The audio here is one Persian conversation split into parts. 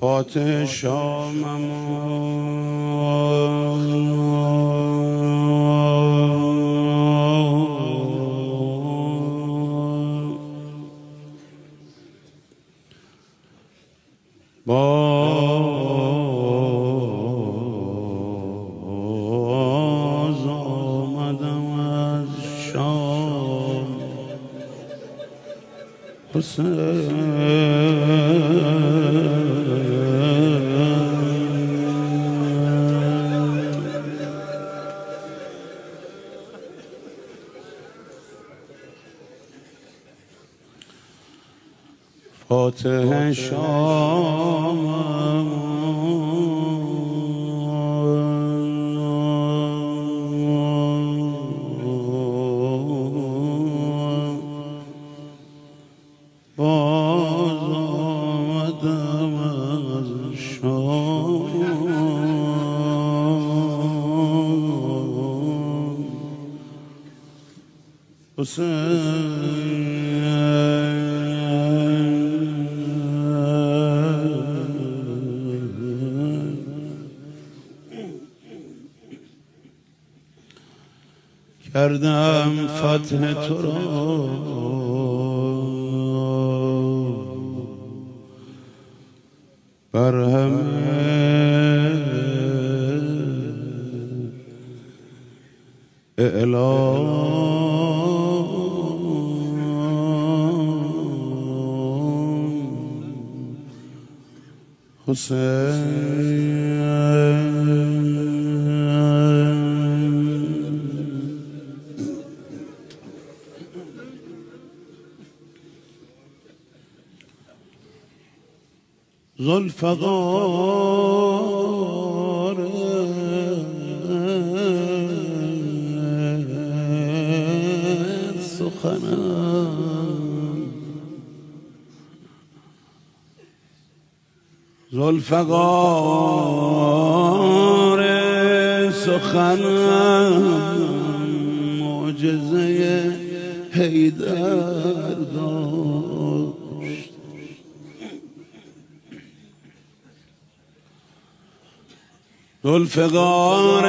فاتح شامم باز آمدم از شام فاتح شامم باز آمدم از شام کردم فتح تو را بر همه اعلام حسین ذوالفقار سخنم ذوالفقار سخنم معجزه حیدر داشت ذوالفقار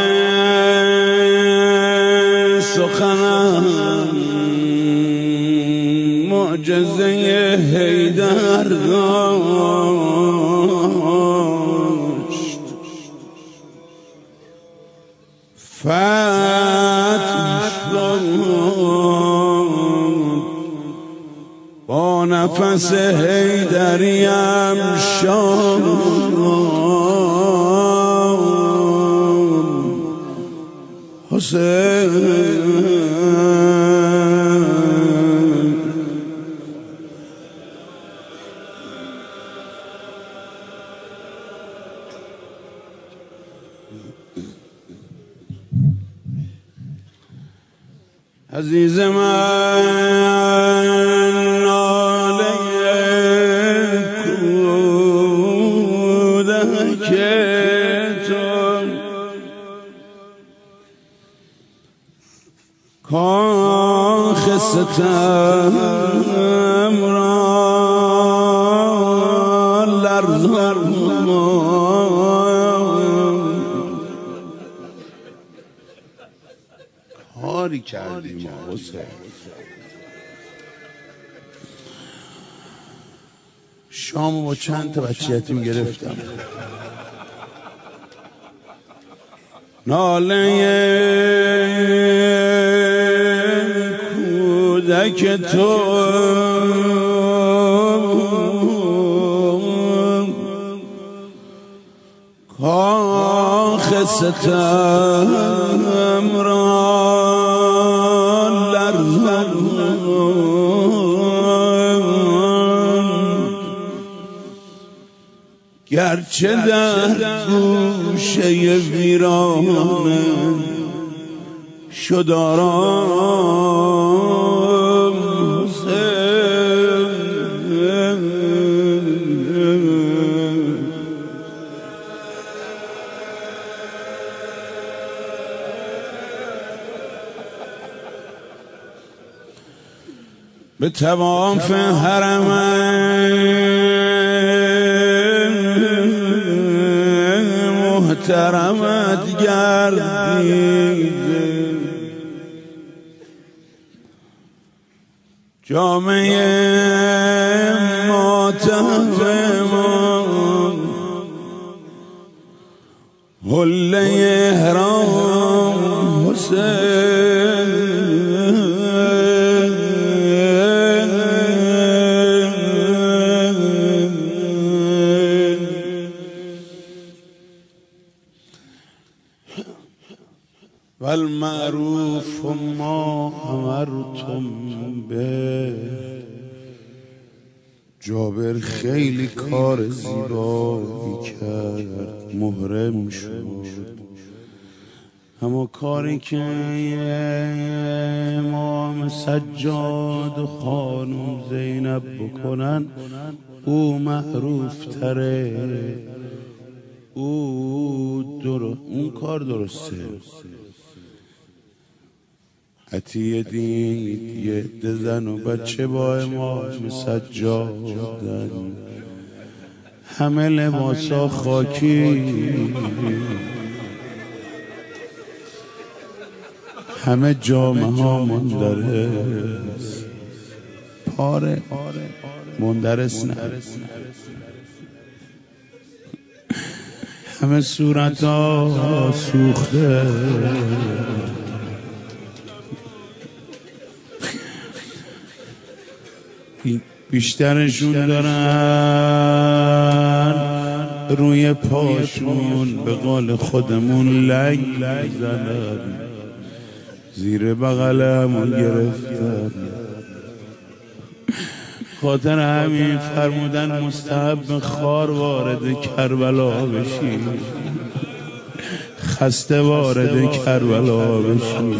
سخنم معجزه حیدر داشت فتح شد با نفس حیدریم شد حسین عزیز من ناله کودک تو کاخ ستم را لرزاند کاری کردیم حسین شامو با چند تا بچه یتیم گرفتم ناله کودک تو کاخ ستم را گرچه در گوشه ویرانه شد آرام به تواف حرمین محترمت گردیده جامعه ماتمم حله احرام حسین والمعروف ما امرتم به. جابر خیلی کار زیبایی کرد، محرم شد، اما کاری که امام سجاد و خانم زینب بکنن او معروف تره، اون کار درسته. عطیه دید یه عده زن و بچه با امام سجادن، همه لباسا خاکی، همه جامعه ها مندرس، پاره مندرس نه، همه صورت ها سوخته، بیشترشون دارن روی پاشون به قول خودمون لنگ زنن، زیر بغلمون گرفتن. خاطر همین فرمودن مستحب خار وارد کربلا بشی، خسته وارد کربلا بشی.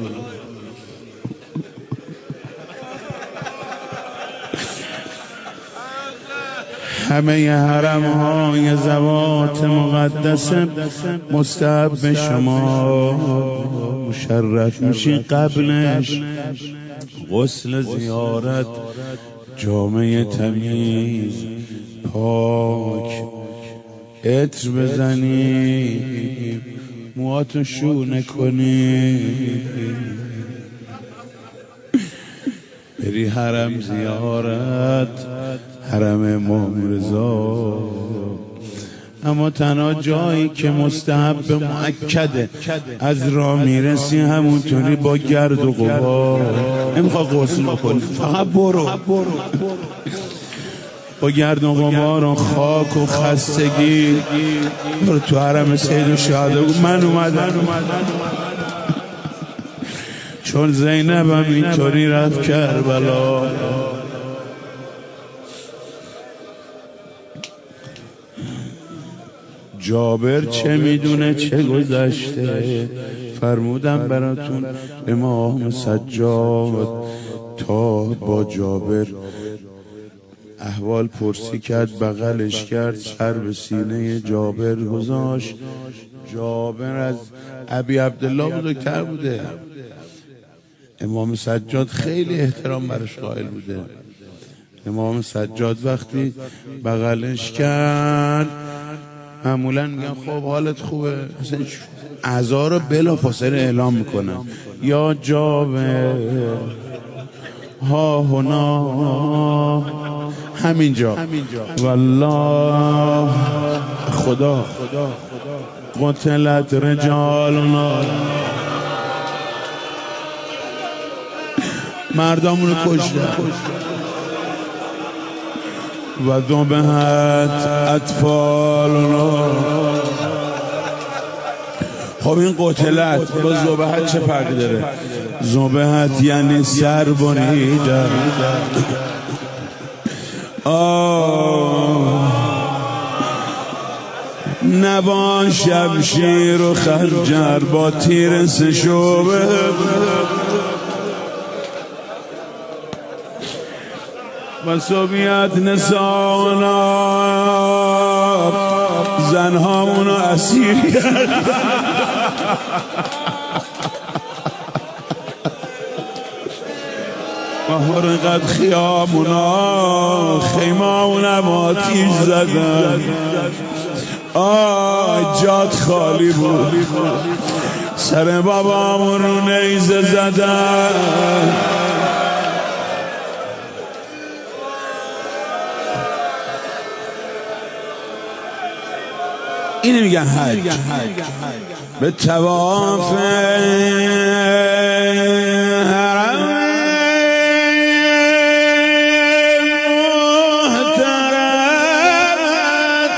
همه حرم های زوات مقدس مستحب شما مشرف میشین، قبلش غسل زیارت، جامعه تمیز پاک، عطر بزنی، موهاتو شونه کنی، بری حرم زیارت، حرم امام رضا. اما تنها جایی که مستحب مؤکده از راه میرسی همونطوری با گرد و غبار، نمیخواد غسل بکنی، فقط برو با گرد و غبار و خاک و خستگی برو تو حرم سید و شهدا بگو من اومدم. چون زینب هم اینطوری رفت کربلا. جابر چه میدونه چه گذشته، فرمودم براتون امام سجاد تا با جابر احوال پرسی کرد، بغلش کرد، سر به سینه جابر گذاشت. جابر از ابی عبدالله بزرگتر بوده، امام سجاد خیلی احترام برش قائل بوده. امام سجاد وقتی بغلش کرد معمولا میگن خب حالت خوبه، اصلا اعضا رو بلافاصله اعلام میکنن، یا جابر ها هنا، همینجا والله خدا قتلت رجالنا، مردامونو کشتن و ذبحت اطفالنا. خب این قتلت با ذبحت چه فرقی داره؟ ذبحت یعنی سر بریدن. نبان شمشیر و خنجر با تیر سشوبه، و صبیت نسانا زنهامونو اسیر کرد. و حرقت خیامونا، خیمامون هم آتیش زدن. جات خالی بود. سر بابامون رو نیزه زدن. اینو میگن حج. به طواف حرم محترمت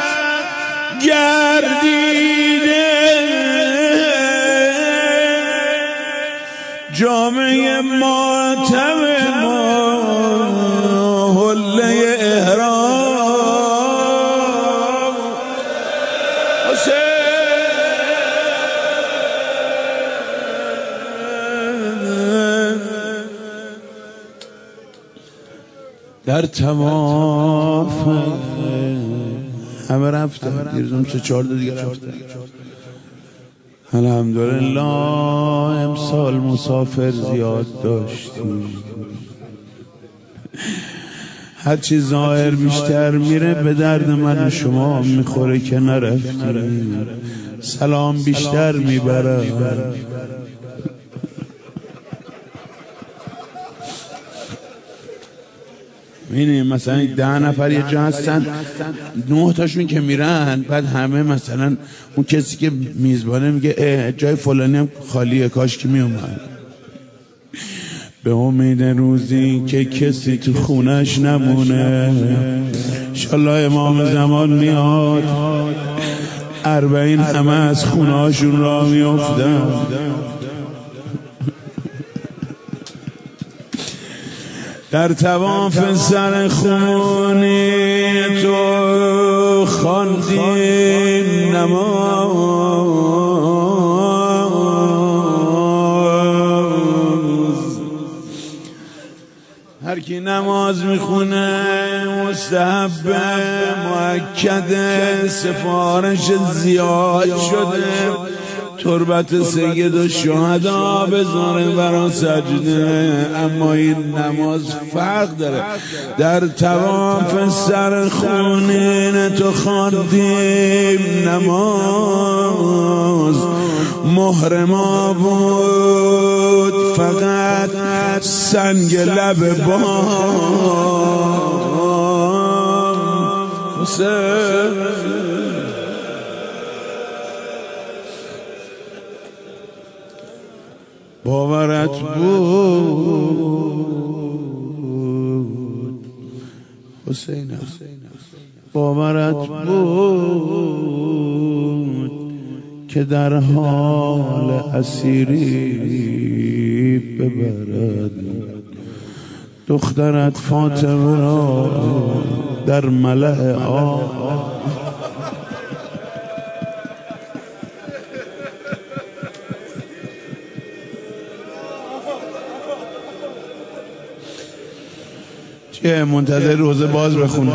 گردیده جامعه ماتم ما حله احرام در تماف همه رفتن. دیروزم 3-4 دیگه رفتن. الحمدلله امسال مسافر زیاد داشتیم. هرچی ظاهر بیشتر میره به درد من و شما میخوره که نرفتیم. سلام بیشتر میبره. می‌بینی مثلا 10 نفر یه جا هستن، 9 تاشون که میرن، بعد همه مثلا اون کسی که میزبانه میگه جای فلانی هم خالیه، کاش که میومد. به امید روزی که کسی تو خونش نمونه. انشالله امام زمان میاد 40 همه از خونه هاشون را میافتن. در طواف سر خونی تو خواندیم نماز. هر کی نماز میخونه مستحب مؤکد، سفارش زیاد شده. تربت سید الشهدا بذاره برا سجده. اما این نماز فرق داره. در طواف سر خونین تو خواندیم نماز. مهر ما بود فقط سنگ لب بام. باورت بود حسین، باورت بود که در حال اسیری ببرد دخترت فاطمه را در ملأ آب. چه منتظر روزه باز بخونه؟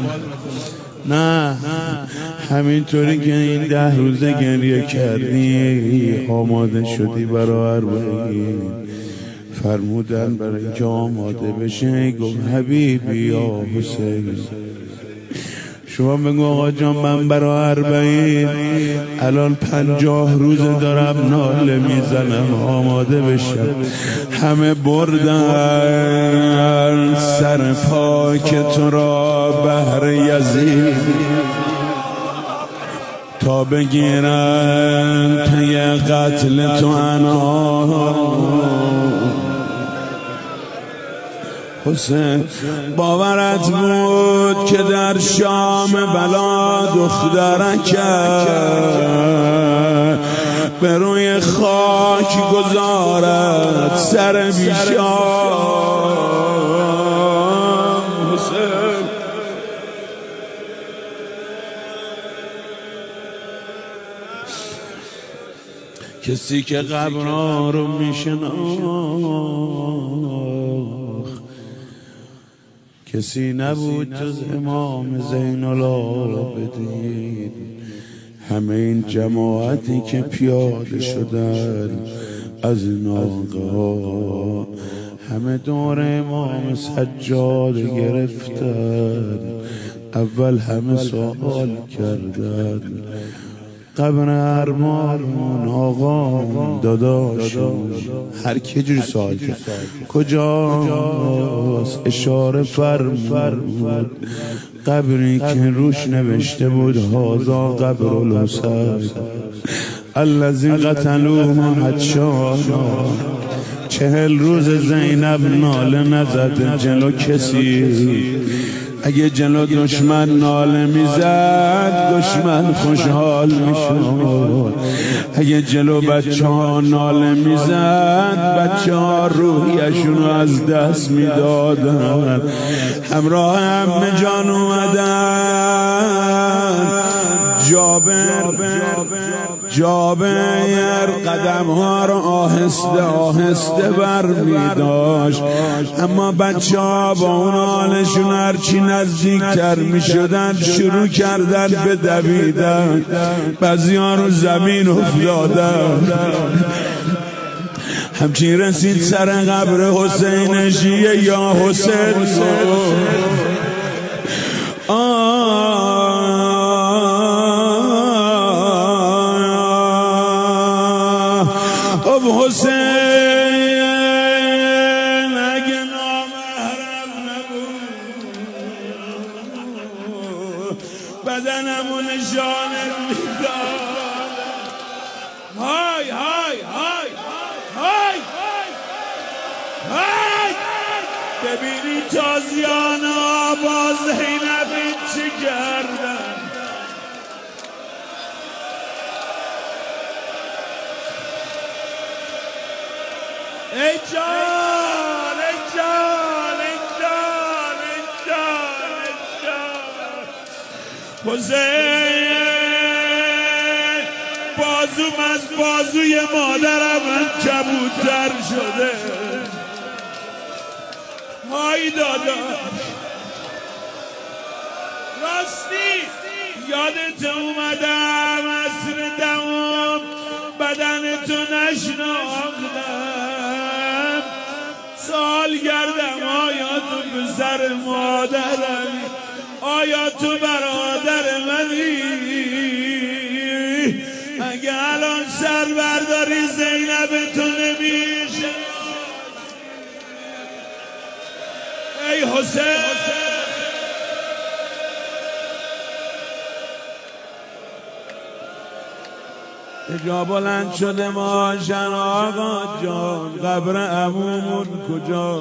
نه همینطوری که این 10 روزه گریه کردی، آماده شدی برای 40. فرمودن برای اینکه آماده بشه گفت حبیبی یا حسین شما بگو آقا جان من برای 40 الان 50 روز دارم ناله میزنم آماده بشم. همه بردن سر پاک تو را بهر یزید تا بگیرن پی قتل تو انا. حسین باورت بود که در شام بلا دخترک به روی خاک گذارد سر بیشام. حسین کسی که قبرها رو میشناخت کسی نبود جز امام زین العابدین. همه این جماعتی که پیاده شدن از ناقه همه دور امام سجاد گرفتن. اول همه سوال کردن قبر ارمان آقا داداشون، هر کی جوری سوال کرد کجاست؟ اشاره فرمود قبری که روش نوشته بود هذا قبر الحسین الذی قتلوه حجاجا. 40 روز زینب ناله نزد جلو کسی، اگه جلو دشمن ناله میزد دشمن خوشحال میشد، اگه جلو بچه ها ناله میزد بچه ها روحیشون رو از دست میدادن. همراه عمه جان اومدن، جابر قدم ها رو آهسته آهسته بر می داشت، اما بچه ها با اون حالشون هرچی نزدیکتر می شدن شروع کردن به دویدن، بعضی ها رو زمین افتادن. همچین رسید سر قبر حسین شیعه یا حسین حسین اگه نامحرم نبود بدنمو نشانت میداد. های های های های های ببینی تازیان آباز زینب چه کردن. ای جان ای جان ای جان ای جان ای جان حسین بازوم از بازوی مادرم کبوتر شده. های دادا راستی یادت اومدم عصر دمم بدنتو نشناختم، سوال کردم آیا تو پسر مادرمی، آیا تو برادر منی؟ اگه الان سر برداری زینب تو نمیشه. ای حسین جا بلند شده ماشن آقا جان قبر عمومون کجا؟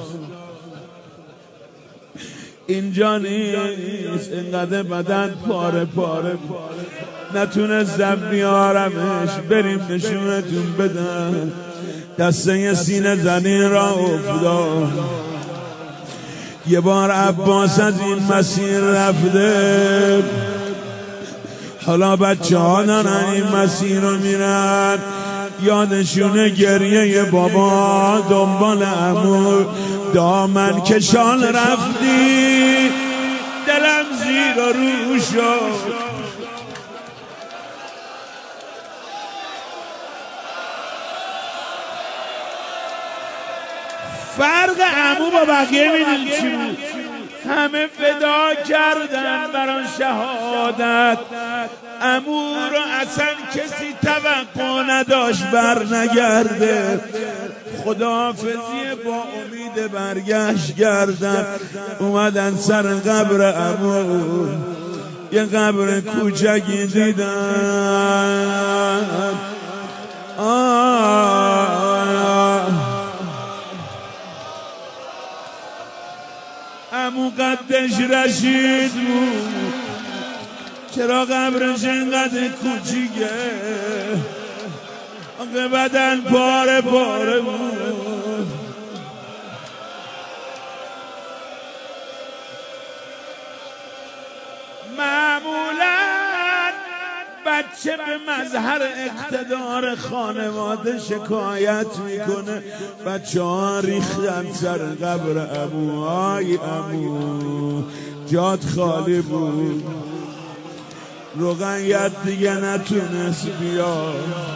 اینجا نیست. اینقدر بدن پاره پاره نتونستم بیارمش، بریم نشونتون بدن. دسته سینه زنی را افتاد. یه بار عباس از این مسیر رفته، حالا بچه ها دارن این مسیر رو میرن، یادشونه گریه بابا دنبال عمو. دامن کشان رفتی دلم زیر و رو شد. فرق عمو با بقیه میدونی چی بود؟ همه فدا کردن برای شهادت. عمو رو اصلا کسی توقع نداشت بر نگرده. خداحافظی با امید برگشت کردن، اومدن سر قبر عمو، یه قبر کوچکی دیدن. عمو قدش رشید بود، چرا قبرش اینقدر کوچیکه؟ آقا بدن پاره پاره بود. معمولا بچه به مظهر اقتدار خانواده شکایت میکنه. بچه ها ریختن سر قبر عمو. آی عمو جات خالی بود، رقیت دیگه نتونست بیا.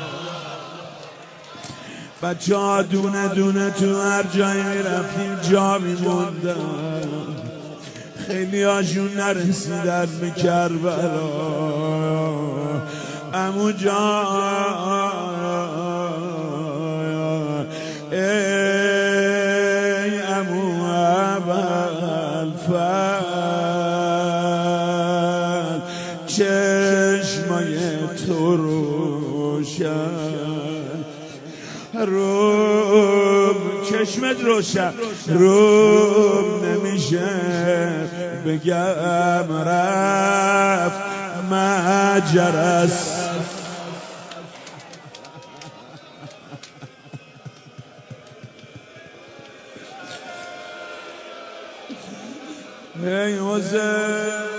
بچه ها دونه دونه تو هر جایی میرفتیم جا میموندن. خیلی هاشون نرسیدن به کربلا. عمو جان ای عمو ابوالفضل چشمای تو روشن، روم چشمت روشن، روم نمیشه بگم رفت مجرس. ای حسین